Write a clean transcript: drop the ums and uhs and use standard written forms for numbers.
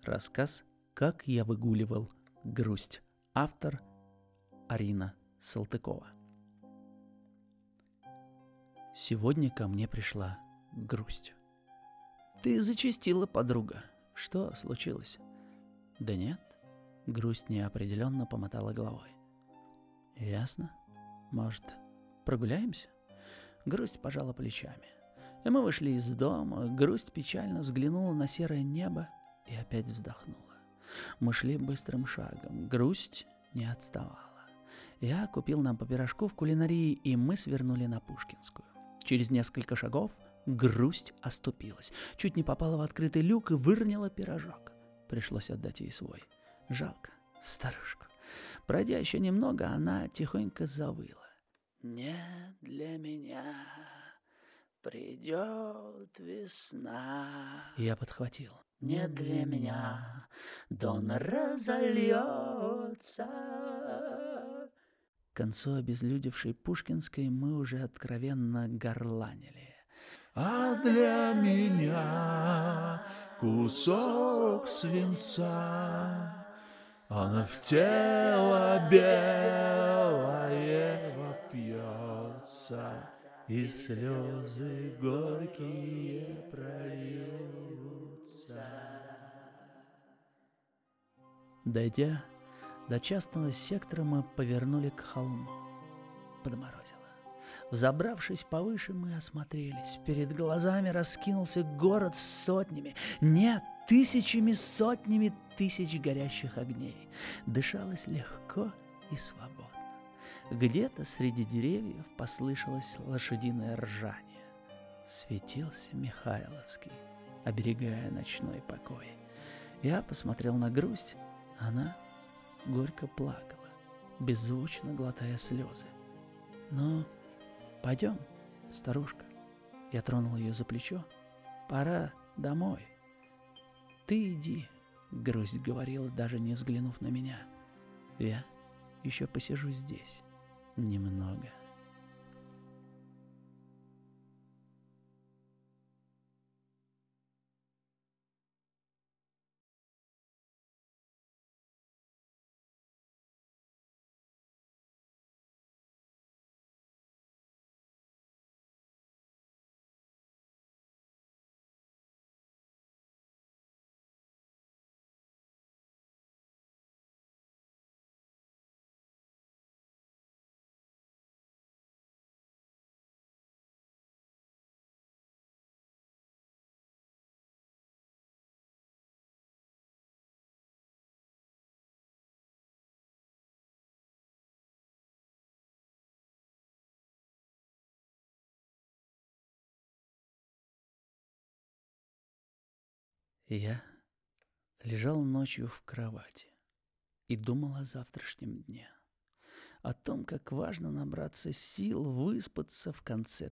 Рассказ «Как я выгуливал грусть». Автор Арина Салтыкова. Сегодня ко мне пришла грусть. «Ты зачастила, подруга. Что случилось?» «Да нет». Грусть неопределенно помотала головой. «Ясно. Может, прогуляемся?» Грусть пожала плечами. И мы вышли из дома. Грусть печально взглянула на серое небо и опять вздохнула. Мы шли быстрым шагом. Грусть не отставала. Я купил нам по пирожку в кулинарии, и мы свернули на Пушкинскую. Через несколько шагов грусть оступилась. Чуть не попала в открытый люк и выронила пирожок. Пришлось отдать ей свой. Жалко старушку. Пройдя еще немного, она тихонько завыла. «Не для меня придет весна». Я подхватил. «Не для меня Дон разольется». К концу обезлюдевшей Пушкинской мы уже откровенно горланили. А для меня кусок свинца, она в тело белое вопьется, и слезы горькие прольются. Дойдя до частного сектора, мы повернули к холму. Подморозило. Взобравшись повыше, мы осмотрелись. Перед глазами раскинулся город с сотнями, нет, тысячами, сотнями тысяч горящих огней. Дышалось легко и свободно. Где-то среди деревьев послышалось лошадиное ржание. Светился Михайловский, оберегая ночной покой. Я посмотрел на грусть, она горько плакала, беззвучно глотая слезы. «Ну, пойдем, старушка». Я тронул ее за плечо. «Пора домой». «Ты иди», — грусть говорила, даже не взглянув на меня. «Я еще посижу здесь немного». Я лежал ночью в кровати и думал о завтрашнем дне, о том, как важно набраться сил, выспаться в конце